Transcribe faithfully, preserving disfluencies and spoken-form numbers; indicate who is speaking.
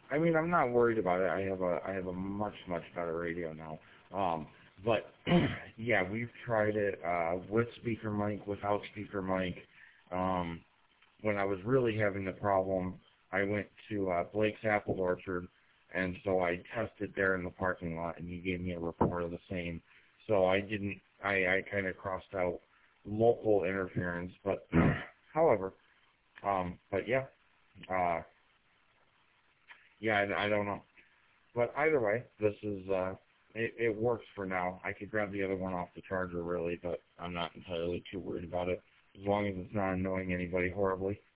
Speaker 1: I mean, I'm not worried about it. I have a I have a much much better radio now. Um, but yeah, we've tried it uh, with speaker mic, without speaker mic. Um, when I was really having the problem, I went to uh, Blake's Apple Orchard, and so I tested there in the parking lot, and he gave me a report of the same. So I didn't. I I kind of crossed out local interference, but however, um, but yeah. Uh, Yeah, I, I don't know. But either way, this is, uh, it, it works for now. I could grab the other one off the charger, really, but I'm not entirely too worried about it, as long as it's not annoying anybody horribly.